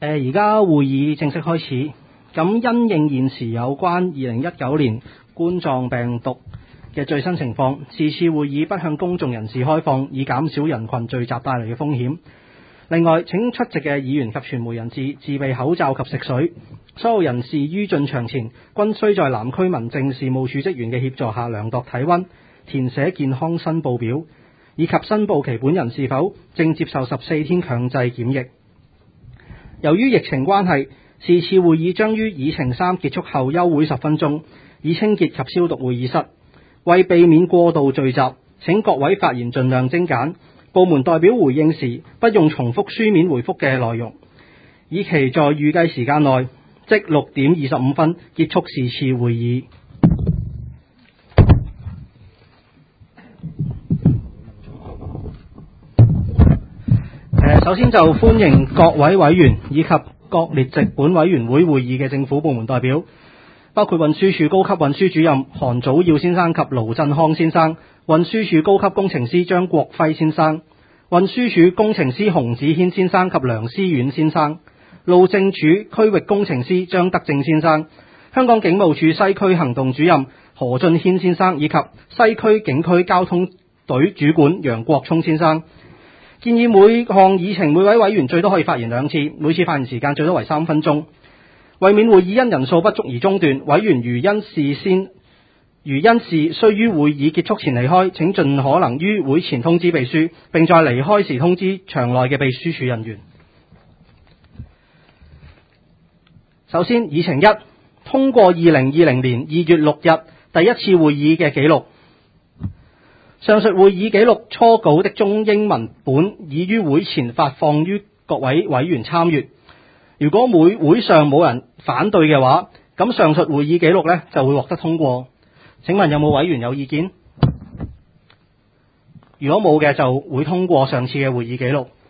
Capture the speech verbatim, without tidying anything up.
誒，而家會議正式開始。咁因應現時有關二零一九年冠狀病毒嘅最新情況，是次會議不向公眾人士開放，以減少人群聚集帶來嘅風險。另外，請出席嘅議員及傳媒人士自備口罩及食水。所有人士於進場前，均須在南區民政事務處職員嘅協助下量度體溫，填寫健康申報表，以及申報其本人是否正接受十四天強制檢疫。由於疫情關係，是次會議將於議程三結束後休會十分鐘，以清潔及消毒會議室。為避免過度聚集，請各位發言盡量精簡。部門代表回應時，不用重複書面回覆嘅內容，以期在預計時間內，即六點二十五分結束是次會議。首先就歡迎各位委員以及各列席本委員會會議嘅政府部門代表，包括運輸署高級運輸主任韓祖耀先生及盧振康先生，運輸署高級工程師張國輝先生，運輸署工程師洪子軒先生及梁思遠先生，路政署區域工程師張德正先生，香港警務處西區行動主任何俊軒先生，以及西區警區交通隊主管楊國聰先生。建議每項議程每位委員最多可以發言兩次，每次發言時間最多為三分鐘。為免會議因人數不足而中斷，委員如因事先如因事須於會議結束前離開，請盡可能於會前通知秘書，並在離開時通知場內嘅秘書處人員。首先，議程一，通過二零二零年二月六日第一次會議嘅紀錄。上述會議紀錄初稿的中英文本已於會前發放於各位委員參閱。如果每會上冇人反對嘅話，咁上述會議紀錄呢就會獲得通過。請問有冇委員有意見？如果冇嘅，就會通過上次嘅會議紀錄。